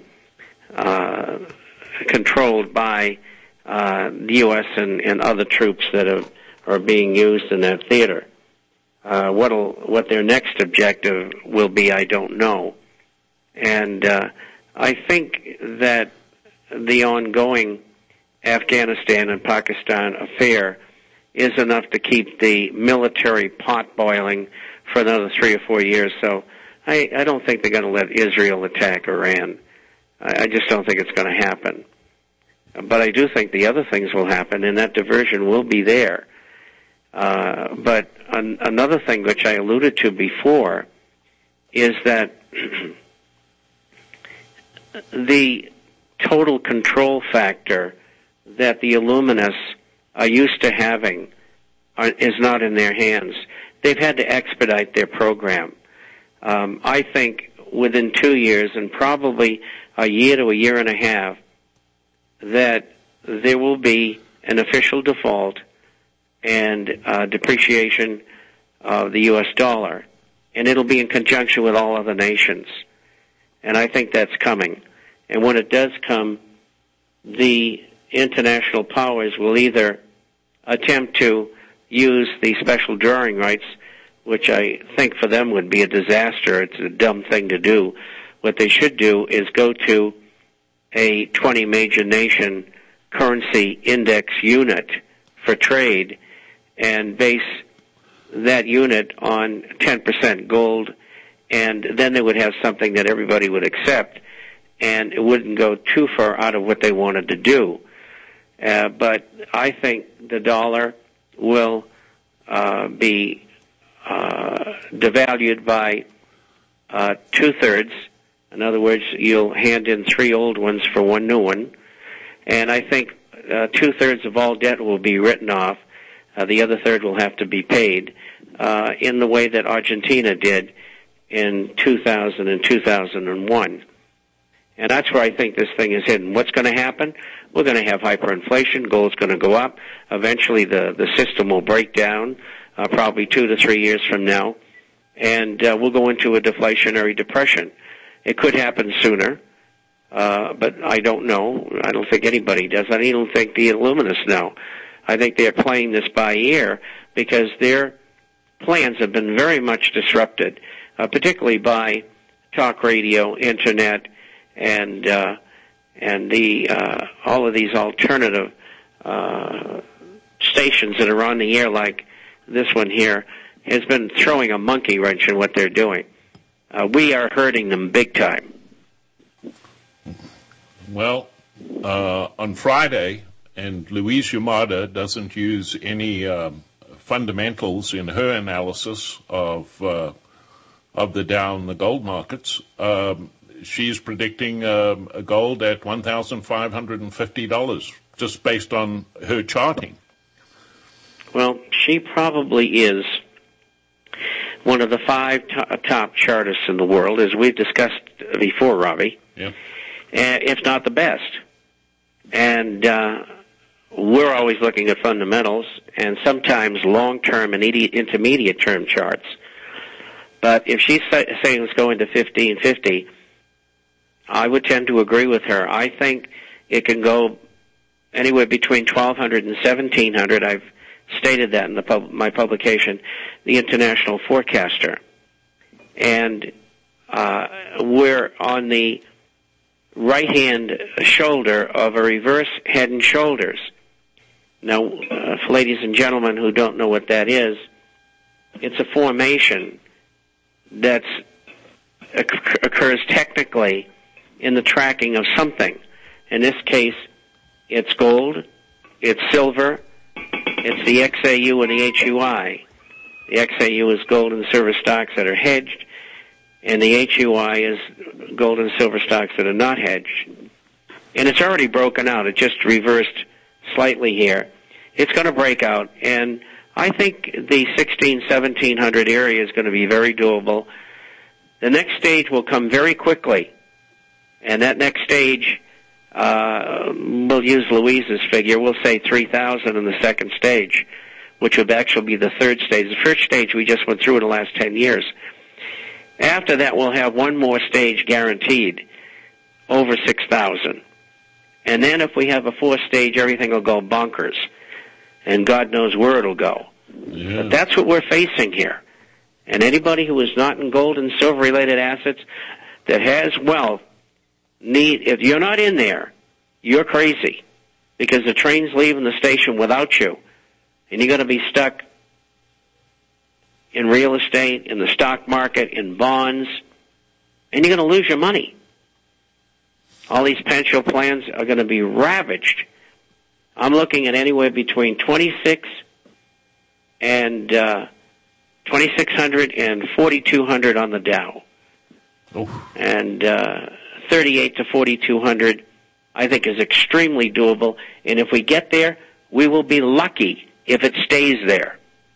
uh, controlled by uh, the U S and, and other troops that are, are being used in that theater. Uh, what'll, what their next objective will be, I don't know. And uh, I think that the ongoing Afghanistan and Pakistan affair is enough to keep the military pot boiling for another three or four years. So I, I don't think they're going to let Israel attack Iran. I, I just don't think it's going to happen. But I do think the other things will happen, and that diversion will be there. Uh, but an, another thing which I alluded to before is that the total control factor that the Illuminists are used to having are, is not in their hands. They've had to expedite their program. Um, I think within two years and probably a year to a year and a half, that there will be an official default and uh, depreciation of the U S dollar, and it'll be in conjunction with all other nations. And I think that's coming. And when it does come, the international powers will either attempt to use the special drawing rights, which I think for them would be a disaster. It's a dumb thing to do. What they should do is go to a twenty major nation currency index unit for trade and base that unit on ten percent gold, and then they would have something that everybody would accept, and it wouldn't go too far out of what they wanted to do. Uh, but I think the dollar will uh, be uh, devalued by uh, two-thirds. In other words, you'll hand in three old ones for one new one. And I think uh, two-thirds of all debt will be written off. Uh, the other third will have to be paid uh, in the way that Argentina did in two thousand and two thousand one. And that's where I think this thing is hidden. What's going to happen? We're going to have hyperinflation. Gold's going to go up. Eventually the, the system will break down, uh, probably two to three years from now. And uh, we'll go into a deflationary depression. It could happen sooner, uh, but I don't know. I don't think anybody does. I don't think the Illuminists know. I think they're playing this by ear because their plans have been very much disrupted, uh, particularly by talk radio, internet, and uh, and the uh, all of these alternative uh, stations that are on the air, like this one here, has been throwing a monkey wrench in what they're doing. Uh, we are hurting them big time. Well, uh, on Friday, and Luis Yamada doesn't use any um, fundamentals in her analysis of uh, of the Dow and the gold markets. Um, she's predicting um, a gold at one thousand five hundred fifty dollars, just based on her charting. Well, she probably is one of the five to- top chartists in the world, as we've discussed before, Robbie. Yeah. Uh, if not the best. And uh, we're always looking at fundamentals and sometimes long-term and intermediate-term charts. But if she's saying it's going to fifteen fifty, I would tend to agree with her. I think it can go anywhere between twelve hundred and seventeen hundred. I've stated that in the pub- my publication, The International Forecaster. And uh, we're on the right-hand shoulder of a reverse head and shoulders. Now, uh, for ladies and gentlemen who don't know what that is, it's a formation that occurs technically in the tracking of something. In this case, it's gold, it's silver, it's the X A U and the H U I. The X A U is gold and silver stocks that are hedged, and the H U I is gold and silver stocks that are not hedged. And it's already broken out. It just reversed slightly here. It's going to break out, and I think the sixteen, seventeen hundred area is going to be very doable. The next stage will come very quickly, and that next stage, uh, we'll use Louise's figure, we'll say three thousand in the second stage, which would actually be the third stage. The first stage we just went through in the last ten years. After that, we'll have one more stage guaranteed, over six thousand. And then if we have a fourth stage, everything will go bonkers. And God knows where it'll go. Yeah. But that's what we're facing here. And anybody who is not in gold and silver-related assets that has wealth, need, if you're not in there, you're crazy. Because the train's leaving the station without you. And you're going to be stuck in real estate, in the stock market, in bonds, and you're going to lose your money. All these pension plans are going to be ravaged. I'm looking at anywhere between twenty-six and uh, twenty-six hundred and forty-two hundred on the Dow, oh. and uh, thirty-eight to forty-two hundred, I think, is extremely doable. And if we get there, we will be lucky if it stays there.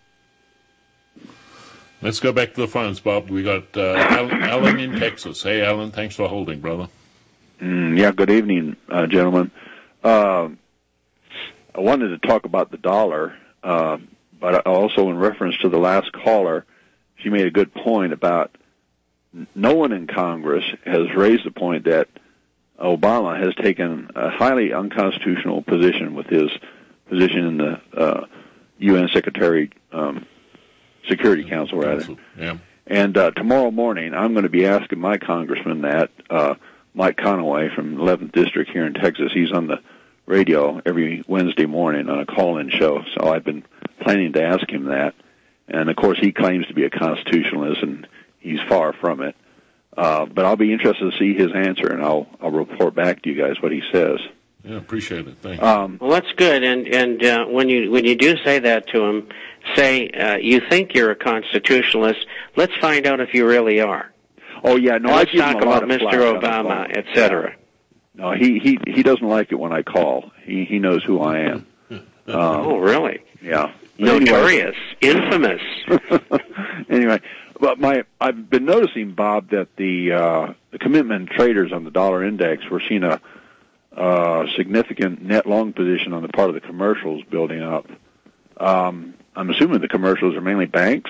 Let's go back to the phones, Bob. We got uh, Alan, Alan in Texas. Hey, Alan, thanks for holding, brother. Mm, yeah, good evening, uh, gentlemen. Uh, I wanted to talk about the dollar, uh, but also in reference to the last caller, she made a good point about no one in Congress has raised the point that Obama has taken a highly unconstitutional position with his position in the uh, U N Secretary um, Security Council, rather. Yeah. And uh, tomorrow morning, I'm going to be asking my congressman that, uh, Mike Conaway from eleventh District here in Texas. He's on the radio every Wednesday morning on a call-in show, so I've been planning to ask him that. And, of course, he claims to be a constitutionalist, and he's far from it. Uh, but I'll be interested to see his answer, and I'll, I'll report back to you guys what he says. Yeah, appreciate it. Thank you. Um, well, that's good. And and uh, when you when you do say that to him, say uh, you think you're a constitutionalist. Let's find out if you really are. Oh yeah, no. And I let's give talk him a lot about of Mister flack on the Obama, phone. et cetera. No, he he he doesn't like it when I call. He he knows who I am. Um, oh, really? Yeah. Notorious, anyway. infamous. Anyway, but my I've been noticing, Bob, that the uh, the commitment traders on the dollar index were seeing a uh, significant net long position on the part of the commercials building up. Um, I'm assuming the commercials are mainly banks.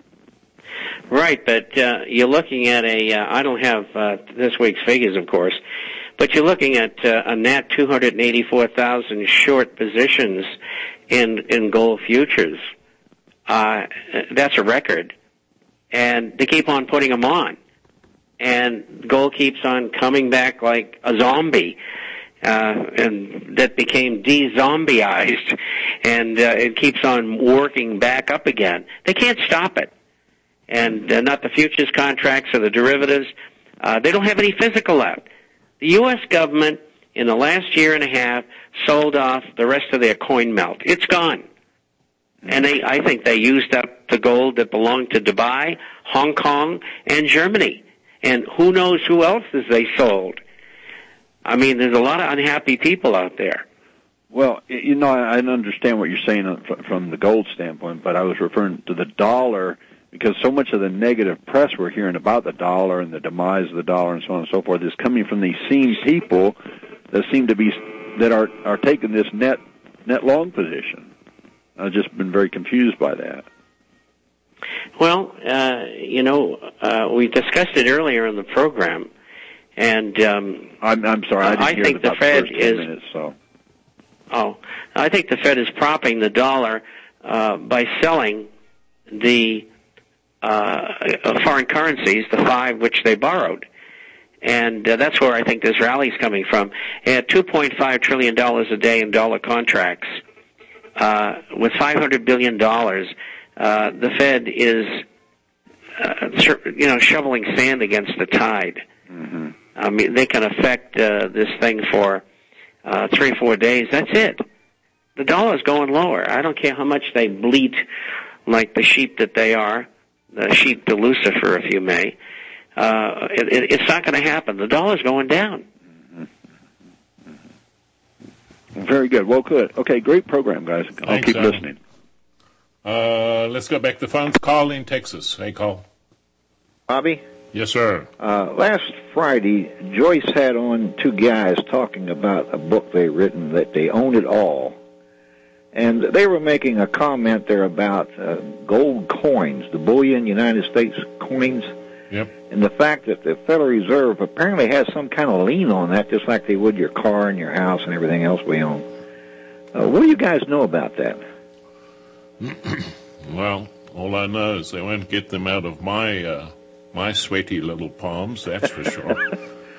Right, but uh, you're looking at a, uh, I don't have uh, this week's figures, of course, but you're looking at uh, a net two hundred eighty-four thousand short positions in in gold futures. Uh, that's a record. And they keep on putting them on. And gold keeps on coming back like a zombie. Uh, and that became de-zombieized. And uh, it keeps on working back up again. They can't stop it. And uh, not the futures contracts or the derivatives. Uh, they don't have any physical left. The U S government, in the last year and a half, sold off the rest of their coin melt. It's gone. And they, I think they used up the gold that belonged to Dubai, Hong Kong, and Germany. And who knows who else is they sold. I mean, there's a lot of unhappy people out there. Well, you know, I understand what you're saying from the gold standpoint, but I was referring to the dollar because so much of the negative press we're hearing about the dollar and the demise of the dollar and so on and so forth is coming from these same people that seem to be, that are, are taking this net, net long position. I've just been very confused by that. Well, uh, you know, uh, we discussed it earlier in the program, and um, I'm, I'm sorry, I didn't I hear think about the Fed the first is. ten minutes, so. Oh, I think the Fed is propping the dollar uh, by selling the uh, foreign currencies, the five which they borrowed, and uh, that's where I think this rally is coming from. At two point five trillion dollars a day in dollar contracts, uh, with five hundred billion dollars. Uh, the Fed is, uh, you know, shoveling sand against the tide. Mm-hmm. I mean, they can affect uh, this thing for uh, three, four days. That's it. The dollar's going lower. I don't care how much they bleat like the sheep that they are, the sheep to Lucifer, if you may. Uh, it, it, it's not going to happen. The dollar's going down. Mm-hmm. Very good. Well, good. Okay, great program, guys. I'll Thanks, keep Alan. listening. Uh, let's go back to phones. Carl in Texas. Hey, Carl. Bobby? Yes, sir. Uh, last Friday, Joyce had on two guys talking about a book they'd written that they own it all. And they were making a comment there about uh, gold coins, the bullion United States coins. Yep. And the fact that the Federal Reserve apparently has some kind of lien on that, just like they would your car and your house and everything else we own. Uh, what do you guys know about that? Well, all I know is they won't get them out of my uh, my sweaty little palms, that's for sure.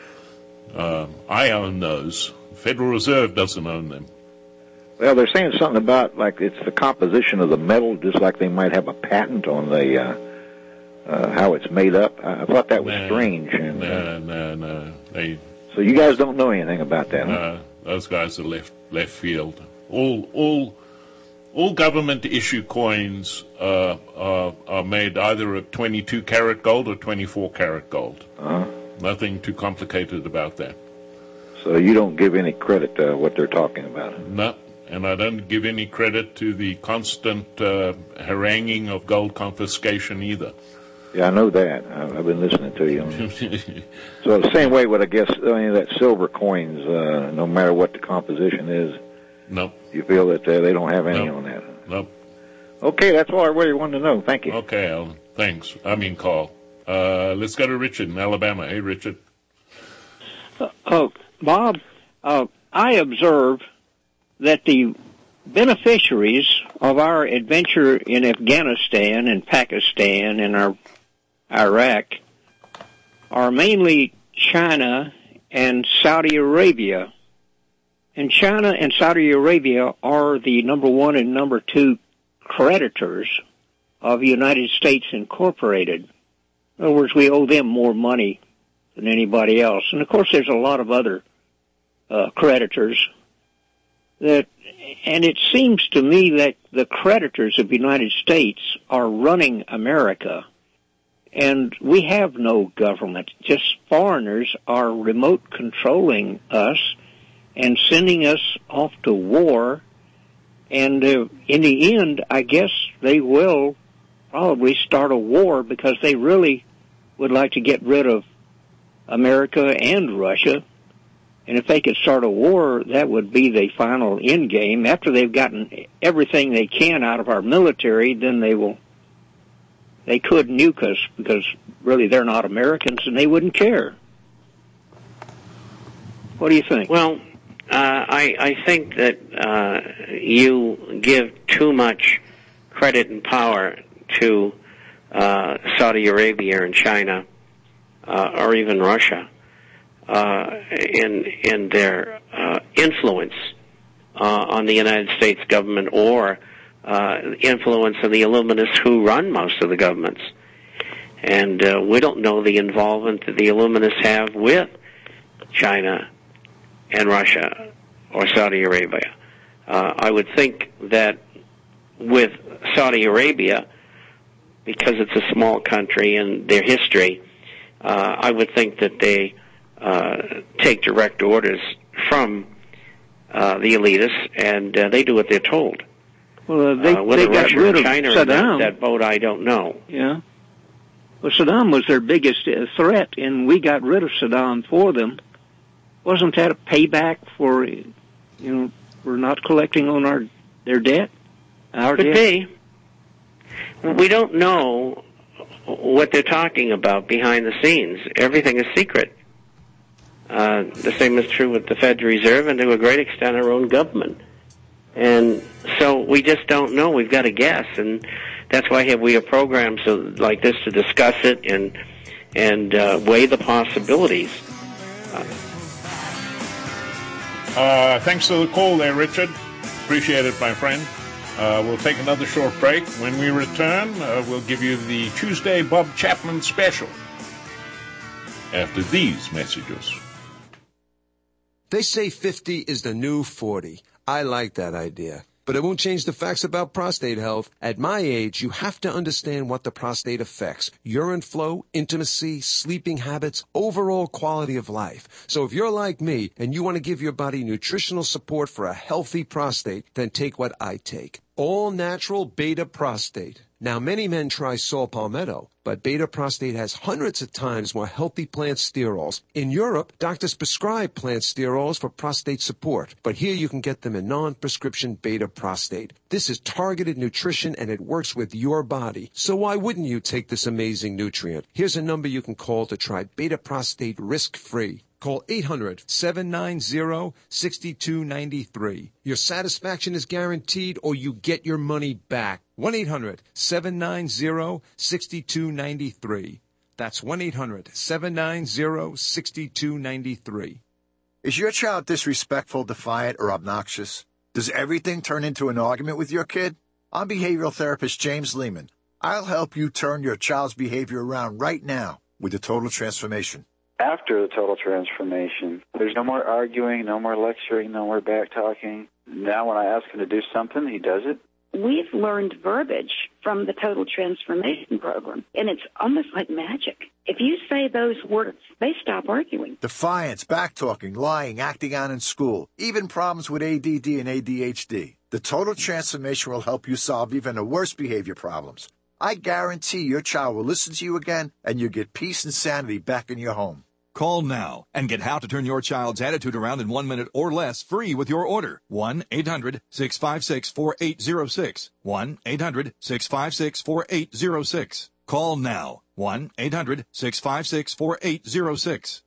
uh, I own those. The Federal Reserve doesn't own them. Well, they're saying something about, like, it's the composition of the metal, just like they might have a patent on the uh, uh, how it's made up. I, I thought that was no, strange. And, no, no, no. They, so you guys don't know anything about that, huh? No, those guys are left left field. All all all government issue coins uh, are, are made either of twenty-two karat gold or twenty-four karat gold. Uh-huh. Nothing too complicated about that. So you don't give any credit to what they're talking about? No, and I don't give any credit to the constant uh, haranguing of gold confiscation either. Yeah, I know that. I've been listening to you. So the same way with, I guess, any of that silver coins, uh, no matter what the composition is. Nope. You feel that uh, they don't have any nope. on that? Nope. Okay, that's all I really wanted to know. Thank you. Okay, Alan. Thanks. I mean, Carl. Uh, let's go to Richard in Alabama. Hey, Richard. Uh, oh, Bob, uh, I observe that the beneficiaries of our adventure in Afghanistan and Pakistan and our Iraq are mainly China and Saudi Arabia. And China and Saudi Arabia are the number one and number two creditors of United States Incorporated. In other words, we owe them more money than anybody else. And, of course, there's a lot of other uh, creditors that, and it seems to me that the creditors of the United States are running America. And we have no government. Just foreigners are remote controlling us and sending us off to war. And uh, in the end, I guess they will probably start a war because they really would like to get rid of America and Russia. And if they could start a war, that would be the final end game. After they've gotten everything they can out of our military, then they will, they could nuke us because really they're not Americans and they wouldn't care. What do you think? Well, Uh, I, I think that uh, you give too much credit and power to uh, Saudi Arabia and China, uh, or even Russia, uh, in in their uh, influence uh, on the United States government, or uh, influence on the Illuminists who run most of the governments. And uh, we don't know the involvement that the Illuminists have with China and Russia or Saudi Arabia. Uh, I would think that with Saudi Arabia, because it's a small country and their history, uh, I would think that they uh, take direct orders from uh, the elitists, and uh, they do what they're told. Well, uh, they, uh, whether they got Russia rid or of China Saddam. invents that boat, I don't know. Yeah. Well, Saddam was their biggest uh, threat, and we got rid of Saddam for them. Wasn't that a payback for, you know, for not collecting on our their debt? Our Could debt? be. We don't know what they're talking about behind the scenes. Everything is secret. Uh, the same is true with the Federal Reserve and to a great extent our own government. And so we just don't know. We've got to guess, and that's why have we have programs so, like this to discuss it and and uh, weigh the possibilities. Uh, Uh, thanks for the call there, Richard. Appreciate it, my friend. Uh, we'll take another short break. When we return, uh, we'll give you the Tuesday Bob Chapman special after these messages. They say fifty is the new forty. I like that idea. But it won't change the facts about prostate health. At my age, you have to understand what the prostate affects. Urine flow, intimacy, sleeping habits, overall quality of life. So if you're like me and you want to give your body nutritional support for a healthy prostate, then take what I take. All natural beta prostate. Now, many men try saw palmetto, but beta prostate has hundreds of times more healthy plant sterols. In Europe, doctors prescribe plant sterols for prostate support, but here you can get them in non-prescription beta prostate. This is targeted nutrition and it works with your body. So why wouldn't you take this amazing nutrient? Here's a number you can call to try beta prostate risk-free. Call eight hundred, seven nine zero, six two nine three. Your satisfaction is guaranteed or you get your money back. one eight hundred, seven nine zero, six two nine three. That's one eight hundred, seven nine zero, six two nine three. Is your child disrespectful, defiant, or obnoxious? Does everything turn into an argument with your kid? I'm behavioral therapist James Lehman. I'll help you turn your child's behavior around right now with the Total Transformation. After the total transformation, there's no more arguing, no more lecturing, no more back-talking. Now when I ask him to do something, he does it. We've learned verbiage from the Total Transformation Program, and it's almost like magic. If you say those words, they stop arguing. Defiance, back-talking, lying, acting out in school, even problems with A D D and A D H D. The Total Transformation will help you solve even the worst behavior problems. I guarantee your child will listen to you again, and you'll get peace and sanity back in your home. Call now and get how to turn your child's attitude around in one minute or less free with your order. one eight hundred, six five six, four eight zero six. one eight hundred, six five six, four eight zero six. Call now. one eight hundred, six five six, four eight zero six.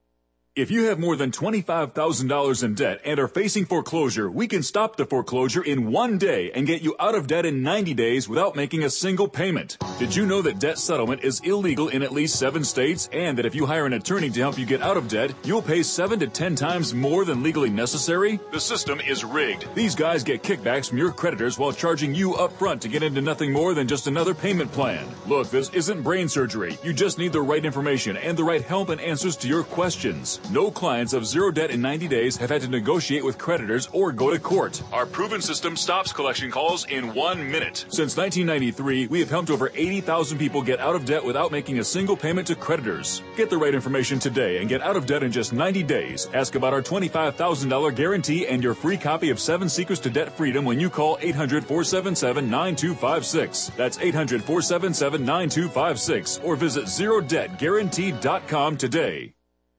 If you have more than twenty-five thousand dollars in debt and are facing foreclosure, we can stop the foreclosure in one day and get you out of debt in ninety days without making a single payment. Did you know that debt settlement is illegal in at least seven states, and that if you hire an attorney to help you get out of debt, you'll pay seven to ten times more than legally necessary? The system is rigged. These guys get kickbacks from your creditors while charging you up front to get into nothing more than just another payment plan. Look, this isn't brain surgery. You just need the right information and the right help and answers to your questions. No clients of zero debt in ninety days have had to negotiate with creditors or go to court. Our proven system stops collection calls in one minute. Since nineteen ninety-three, we have helped over eighty thousand people get out of debt without making a single payment to creditors. Get the right information today and get out of debt in just ninety days. Ask about our twenty-five thousand dollars guarantee and your free copy of Seven Secrets to Debt Freedom when you call eight hundred, four seven seven, nine two five six. That's eight hundred, four seven seven, nine two five six or visit zero debt guarantee dot com today.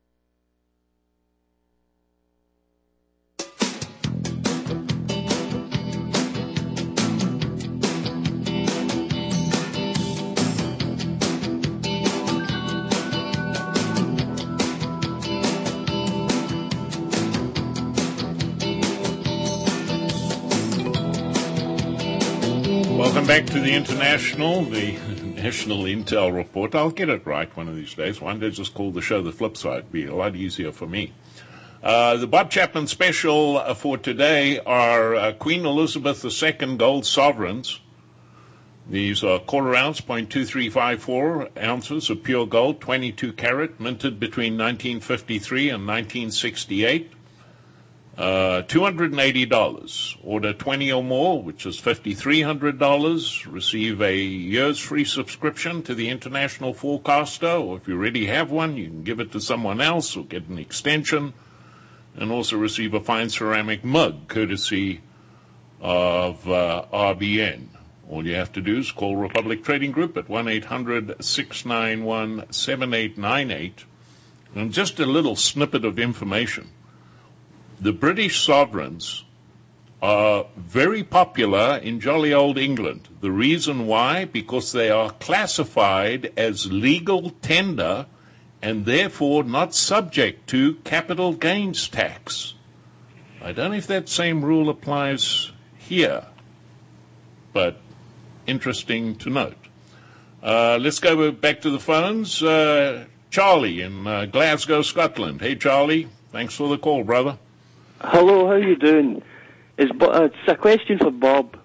Welcome back to the International, the National Intel Report. I'll get it right one of these days. One day just call the show The Flip Side. It'd be a lot easier for me. Uh, the Bob Chapman special for today are uh, Queen Elizabeth the Second gold sovereigns. These are quarter ounce, zero point two three five four ounces of pure gold, twenty-two carat, minted between nineteen fifty-three and nineteen sixty-eight. Uh, two hundred eighty dollars. Order twenty or more, which is five thousand three hundred dollars. Receive a year's free subscription to the International Forecaster, or if you already have one, you can give it to someone else or get an extension, and also receive a fine ceramic mug courtesy of uh, R B N. All you have to do is call Republic Trading Group at one eight hundred six nine one seven eight nine eight. And just a little snippet of information. The British sovereigns are very popular in jolly old England. The reason why? Because they are classified as legal tender and therefore not subject to capital gains tax. I don't know if that same rule applies here, but interesting to note. Uh, let's go back to the phones. Uh, Charlie in uh, Glasgow, Scotland. Hey, Charlie. Thanks for the call, brother. Hello, how you doing? It's, uh, it's a question for Bob.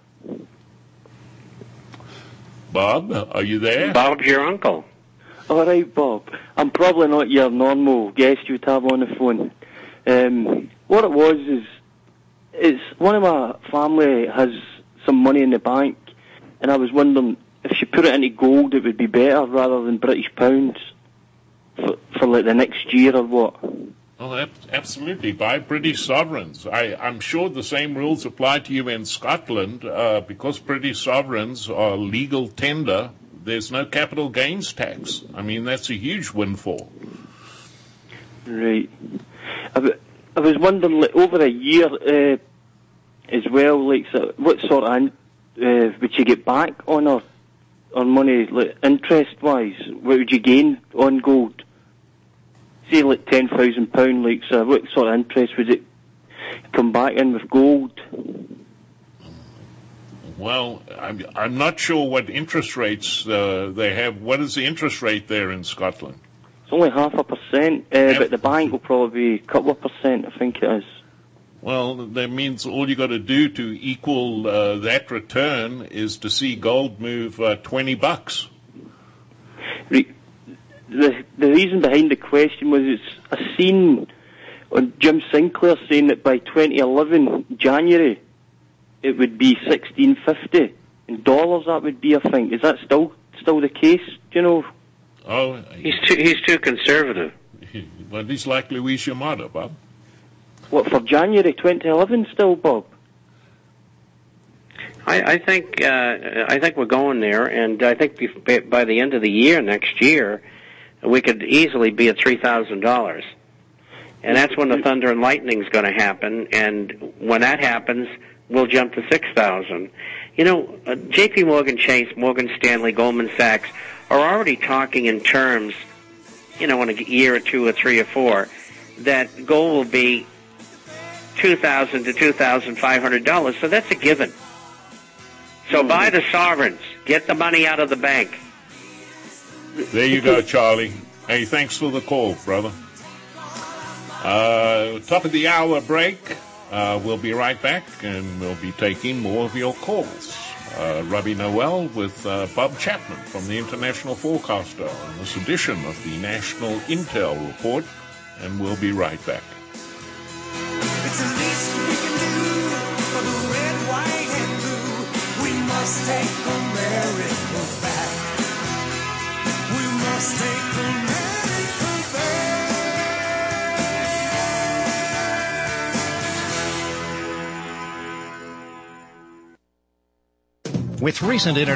Bob, are you there? Bob's your uncle. All right, Bob. I'm probably not your normal guest you'd have on the phone. Um, what it was is, it's one of my family has some money in the bank, and I was wondering if she put it into gold, it would be better rather than British pounds for, for like the next year or what. Oh, ab- absolutely. By British sovereigns. I, I'm sure the same rules apply to you in Scotland. Uh, because British sovereigns are legal tender, there's no capital gains tax. I mean, that's a huge windfall. Right. I, I was wondering, like, over a year uh, as well, like, so what sort of uh, would you get back on her, on money, like, interest-wise? What would you gain on gold? Say like ten thousand pounds, like, so what sort of interest would it come back in with gold? Well, I'm, I'm not sure what interest rates uh, they have. What is the interest rate there in Scotland? It's only half a percent, uh, but the bank will probably be a couple of percent, I think it is. Well, that means all you got to do to equal uh, that return is to see gold move uh, twenty bucks. Right. The the reason behind the question was it's a scene on Jim Sinclair saying that by twenty eleven, January, it would be sixteen fifty in dollars. That would be, I think. Is that still still the case? Do you know? Oh, he's too he's too conservative. Well, he's like Luis Yamada, Bob. What, for January twenty eleven still, Bob? I, I think uh, I think we're going there, and I think by the end of the year next year, we could easily be at three thousand dollars, and that's when the thunder and lightning is going to happen. And when that happens, we'll jump to six thousand. You know, uh, J P Morgan Chase, Morgan Stanley, Goldman Sachs are already talking in terms, you know, in a year or two or three or four, that gold will be two thousand to two thousand five hundred dollars. So that's a given. So buy the sovereigns, get the money out of the bank. There you go, Charlie. Hey, thanks for the call, brother. Uh, top of the hour break. Uh, we'll be right back, and we'll be taking more of your calls. Uh, Robbie Noel with uh, Bob Chapman from the International Forecaster on this edition of the National Intel Report, and we'll be right back. It's the least we can do for the red, white, and blue. We must take America back. We must take America back. With recent internet